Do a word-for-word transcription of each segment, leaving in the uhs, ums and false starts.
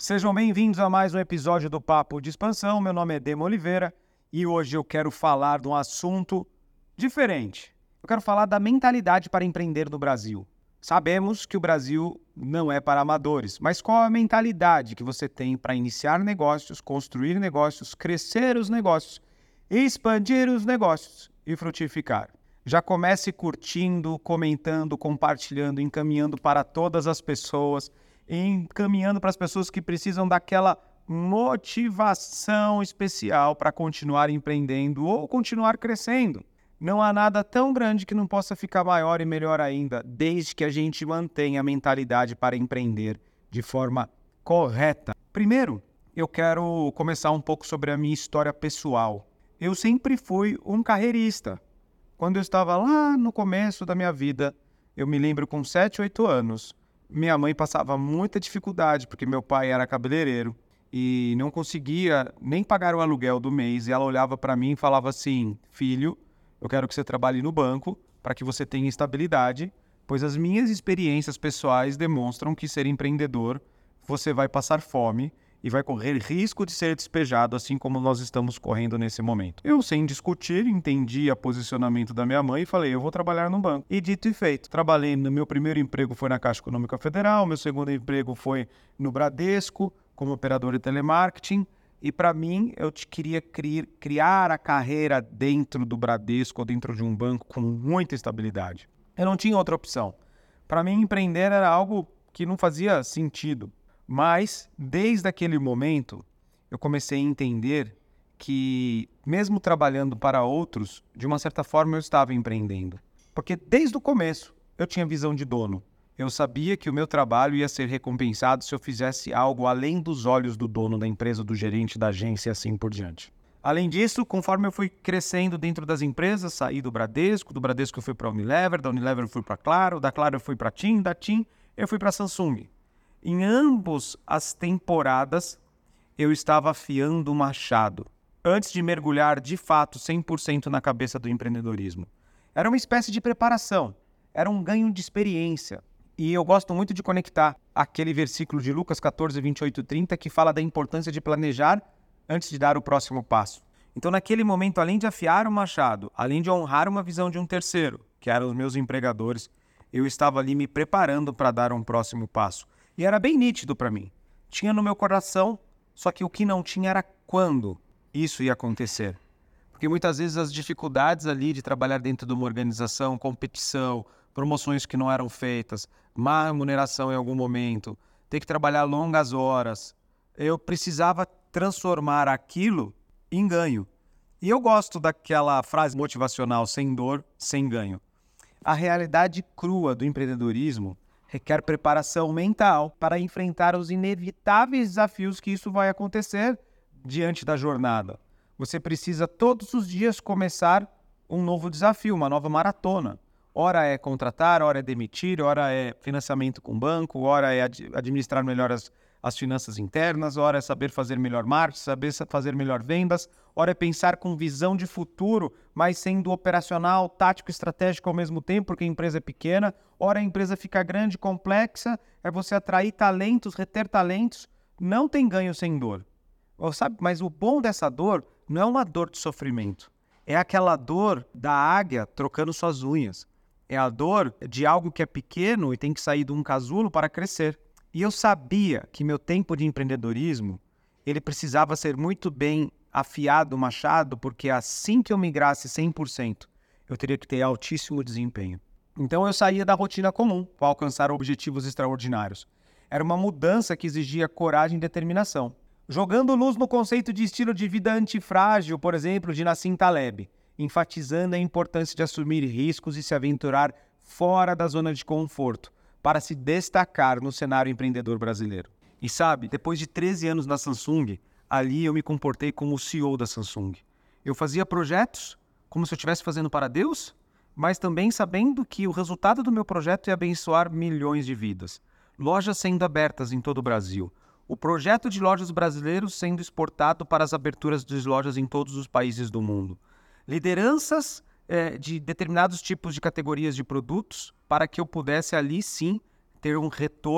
Sejam bem-vindos a mais um episódio do Papo de Expansão. Meu nome é Demo Oliveira e hoje eu quero falar de um assunto diferente. Eu quero falar da mentalidade para empreender no Brasil. Sabemos que o Brasil não é para amadores, mas qual a mentalidade que você tem para iniciar negócios, construir negócios, crescer os negócios, expandir os negócios e frutificar? Já comece curtindo, comentando, compartilhando, encaminhando para todas as pessoas, encaminhando para as pessoas que precisam daquela motivação especial para continuar empreendendo ou continuar crescendo. Não há nada tão grande que não possa ficar maior e melhor ainda, desde que a gente mantenha a mentalidade para empreender de forma correta. Primeiro, eu quero começar um pouco sobre a minha história pessoal. Eu sempre fui um carreirista. Quando eu estava lá no começo da minha vida, eu me lembro com sete, oito anos, minha mãe passava muita dificuldade, porque meu pai era cabeleireiro e não conseguia nem pagar o aluguel do mês. E ela olhava para mim e falava assim: filho, eu quero que você trabalhe no banco para que você tenha estabilidade, pois as minhas experiências pessoais demonstram que ser empreendedor, você vai passar fome e vai correr risco de ser despejado, assim como nós estamos correndo nesse momento. Eu, sem discutir, entendi o posicionamento da minha mãe e falei: eu vou trabalhar no banco. E dito e feito, trabalhei no meu primeiro emprego foi na Caixa Econômica Federal, meu segundo emprego foi no Bradesco, como operador de telemarketing. E para mim, eu queria cri- criar a carreira dentro do Bradesco ou dentro de um banco com muita estabilidade. Eu não tinha outra opção. Para mim, empreender era algo que não fazia sentido. Mas, desde aquele momento, eu comecei a entender que, mesmo trabalhando para outros, de uma certa forma eu estava empreendendo. Porque, desde o começo, eu tinha visão de dono. Eu sabia que o meu trabalho ia ser recompensado se eu fizesse algo além dos olhos do dono da empresa, do gerente da agência e assim por diante. Além disso, conforme eu fui crescendo dentro das empresas, saí do Bradesco, do Bradesco eu fui para a Unilever, da Unilever eu fui para a Claro, da Claro eu fui para a TIM, da TIM eu fui para a Samsung. Em ambas as temporadas, eu estava afiando o machado, antes de mergulhar de fato cem por cento na cabeça do empreendedorismo. Era uma espécie de preparação, era um ganho de experiência. E eu gosto muito de conectar aquele versículo de Lucas catorze, vinte e oito e trinta, que fala da importância de planejar antes de dar o próximo passo. Então, naquele momento, além de afiar o machado, além de honrar uma visão de um terceiro, que eram os meus empregadores, eu estava ali me preparando para dar um próximo passo. E era bem nítido para mim. Tinha no meu coração, só que o que não tinha era quando isso ia acontecer. Porque muitas vezes as dificuldades ali de trabalhar dentro de uma organização, competição, promoções que não eram feitas, má remuneração em algum momento, ter que trabalhar longas horas, eu precisava transformar aquilo em ganho. E eu gosto daquela frase motivacional: sem dor, sem ganho. A realidade crua do empreendedorismo requer preparação mental para enfrentar os inevitáveis desafios que isso vai acontecer diante da jornada. Você precisa todos os dias começar um novo desafio, uma nova maratona. Ora é contratar, ora é demitir, ora é financiamento com banco, ora é ad- administrar melhor as, as finanças internas, ora é saber fazer melhor marketing, saber fazer melhor vendas, ora é pensar com visão de futuro, mas sendo operacional, tático e estratégico ao mesmo tempo, porque a empresa é pequena, ora a empresa fica grande, complexa, é você atrair talentos, reter talentos. Não tem ganho sem dor. Sabe? Mas o bom dessa dor não é uma dor de sofrimento, é aquela dor da águia trocando suas unhas. É a dor de algo que é pequeno e tem que sair de um casulo para crescer. E eu sabia que meu tempo de empreendedorismo, ele precisava ser muito bem afiado o machado, porque assim que eu migrasse cem por cento, eu teria que ter altíssimo desempenho. Então eu saía da rotina comum para alcançar objetivos extraordinários. Era uma mudança que exigia coragem e determinação. Jogando luz no conceito de estilo de vida antifrágil, por exemplo, de Nassim Taleb, enfatizando a importância de assumir riscos e se aventurar fora da zona de conforto, para se destacar no cenário empreendedor brasileiro. E sabe, depois de treze anos na Samsung, ali eu me comportei como o C E O da Samsung. Eu fazia projetos como se eu estivesse fazendo para Deus, mas também sabendo que o resultado do meu projeto ia abençoar milhões de vidas. Lojas sendo abertas em todo o Brasil. O projeto de lojas brasileiros sendo exportado para as aberturas de lojas em todos os países do mundo. Lideranças eh, de determinados tipos de categorias de produtos para que eu pudesse ali sim ter um retorno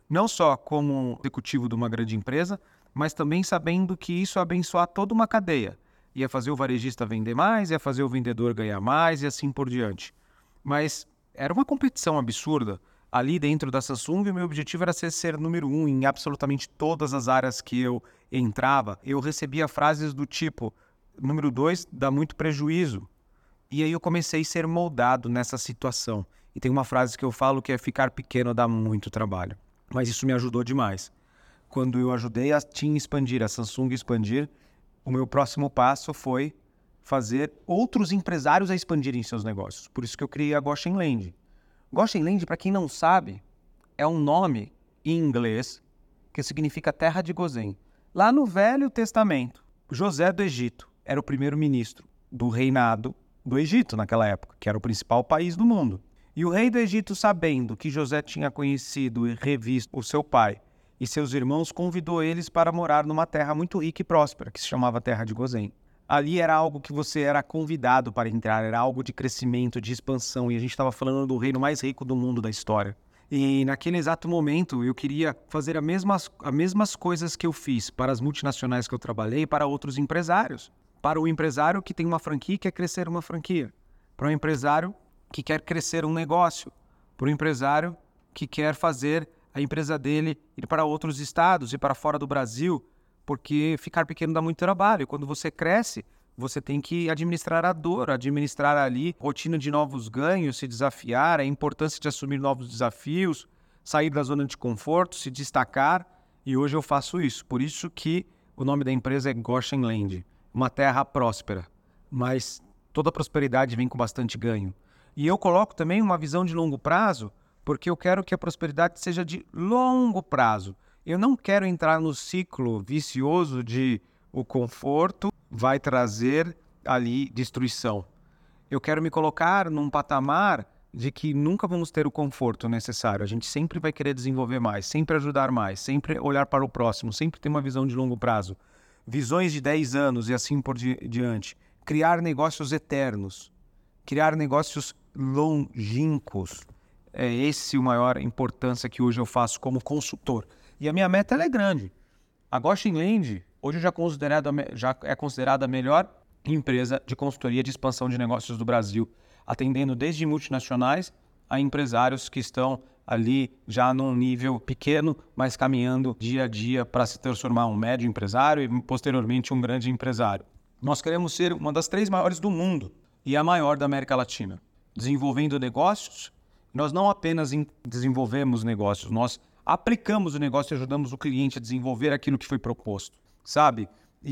Não só como executivo de uma grande empresa, mas também sabendo que isso ia abençoar toda uma cadeia. Ia fazer o varejista vender mais, ia fazer o vendedor ganhar mais e assim por diante. Mas era uma competição absurda. Ali dentro da Samsung, o meu objetivo era ser, ser número um em absolutamente todas as áreas que eu entrava. Eu recebia frases do tipo, número dois dá muito prejuízo. E aí eu comecei a ser moldado nessa situação. E tem uma frase que eu falo que é ficar pequeno dá muito trabalho. Mas isso me ajudou demais. Quando eu ajudei a TIM expandir, a Samsung expandir, o meu próximo passo foi fazer outros empresários a expandirem seus negócios. Por isso que eu criei a Goshen Land. Goshen Land, para quem não sabe, é um nome em inglês que significa terra de Gozém. Lá no Velho Testamento, José do Egito era o primeiro-ministro do reinado do Egito naquela época, que era o principal país do mundo. E o rei do Egito, sabendo que José tinha conhecido e revisto o seu pai e seus irmãos, convidou eles para morar numa terra muito rica e próspera, que se chamava Terra de Gozém. Ali era algo que você era convidado para entrar, era algo de crescimento, de expansão, e a gente estava falando do reino mais rico do mundo da história. E naquele exato momento eu queria fazer as mesmas, as mesmas coisas que eu fiz para as multinacionais que eu trabalhei e para outros empresários. Para o empresário que tem uma franquia e quer crescer uma franquia. Para o empresário que quer crescer um negócio. Para o empresário que quer fazer a empresa dele ir para outros estados e para fora do Brasil, porque ficar pequeno dá muito trabalho. Quando você cresce, você tem que administrar a dor, administrar ali rotina de novos ganhos, se desafiar, a importância de assumir novos desafios, sair da zona de conforto, se destacar. E hoje eu faço isso. Por isso que o nome da empresa é Goshen Land, uma terra próspera. Mas toda prosperidade vem com bastante ganho. E eu coloco também uma visão de longo prazo, porque eu quero que a prosperidade seja de longo prazo. Eu não quero entrar no ciclo vicioso de o conforto vai trazer ali destruição. Eu quero me colocar num patamar de que nunca vamos ter o conforto necessário. A gente sempre vai querer desenvolver mais, sempre ajudar mais, sempre olhar para o próximo, sempre ter uma visão de longo prazo. Visões de dez anos e assim por di- diante. Criar negócios eternos. Criar negócios longínquos. É esse o maior importância que hoje eu faço como consultor. E a minha meta ela é grande. A Goshen Land hoje já, considerado, já é considerada a melhor empresa de consultoria de expansão de negócios do Brasil, atendendo desde multinacionais a empresários que estão ali já num nível pequeno, mas caminhando dia a dia para se transformar um médio empresário e posteriormente um grande empresário. Nós queremos ser uma das três maiores do mundo e a maior da América Latina, desenvolvendo negócios. Nós não apenas desenvolvemos negócios, nós aplicamos o negócio e ajudamos o cliente a desenvolver aquilo que foi proposto, sabe?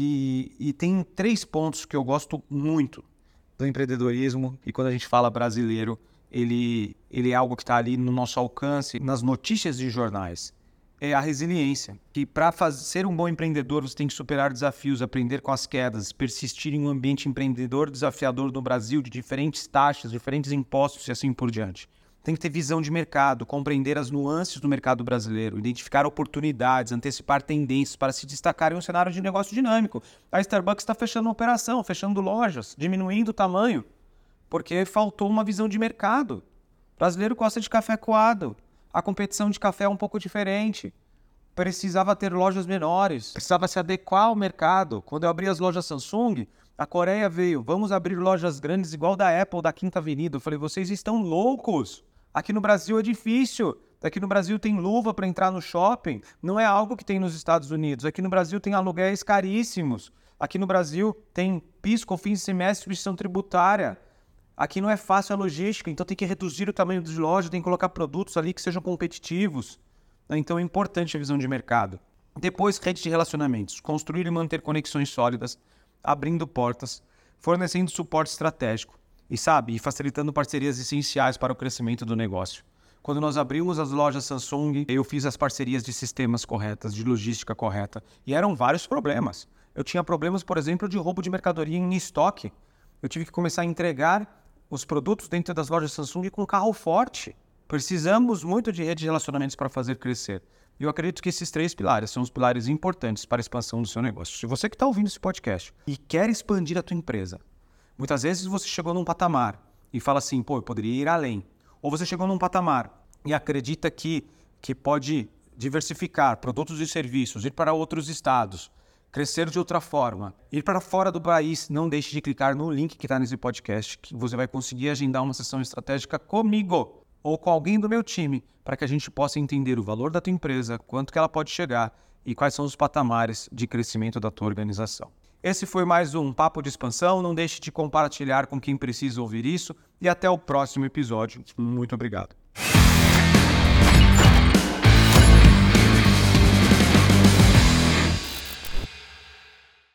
E, e tem três pontos que eu gosto muito do empreendedorismo, e quando a gente fala brasileiro, ele, ele é algo que está ali no nosso alcance, nas notícias de jornais. É a resiliência, que para ser um bom empreendedor você tem que superar desafios, aprender com as quedas, persistir em um ambiente empreendedor desafiador no Brasil, de diferentes taxas, diferentes impostos e assim por diante. Tem que ter visão de mercado, compreender as nuances do mercado brasileiro, identificar oportunidades, antecipar tendências para se destacar em um cenário de negócio dinâmico. A Starbucks está fechando uma operação, fechando lojas, diminuindo o tamanho, porque faltou uma visão de mercado. O brasileiro gosta de café coado. A competição de café é um pouco diferente. Precisava ter lojas menores, precisava se adequar ao mercado. Quando eu abri as lojas Samsung, a Coreia veio, vamos abrir lojas grandes igual da Apple, da Quinta Avenida. Eu falei, vocês estão loucos. Aqui no Brasil é difícil. Aqui no Brasil tem luva para entrar no shopping. Não é algo que tem nos Estados Unidos. Aqui no Brasil tem aluguéis caríssimos. Aqui no Brasil tem PIS, COFINS, I C M S, substituição tributária. Aqui não é fácil a logística, então tem que reduzir o tamanho das lojas, tem que colocar produtos ali que sejam competitivos. Então é importante a visão de mercado. Depois, rede de relacionamentos. Construir e manter conexões sólidas, abrindo portas, fornecendo suporte estratégico. E sabe, e facilitando parcerias essenciais para o crescimento do negócio. Quando nós abrimos as lojas Samsung, eu fiz as parcerias de sistemas corretas, de logística correta. E eram vários problemas. Eu tinha problemas, por exemplo, de roubo de mercadoria em estoque. Eu tive que começar a entregar os produtos dentro das lojas Samsung com carro forte. Precisamos muito de rede de relacionamentos para fazer crescer. E eu acredito que esses três pilares são os pilares importantes para a expansão do seu negócio. Se você que está ouvindo esse podcast e quer expandir a tua empresa, muitas vezes você chegou num patamar e fala assim, pô, eu poderia ir além. Ou você chegou num patamar e acredita que, que pode diversificar produtos e serviços, ir para outros estados, crescer de outra forma, ir para fora do país, não deixe de clicar no link que está nesse podcast, que você vai conseguir agendar uma sessão estratégica comigo ou com alguém do meu time, para que a gente possa entender o valor da tua empresa, quanto que ela pode chegar e quais são os patamares de crescimento da tua organização. Esse foi mais um Papo de Expansão. Não deixe de compartilhar com quem precisa ouvir isso e até o próximo episódio. Muito obrigado.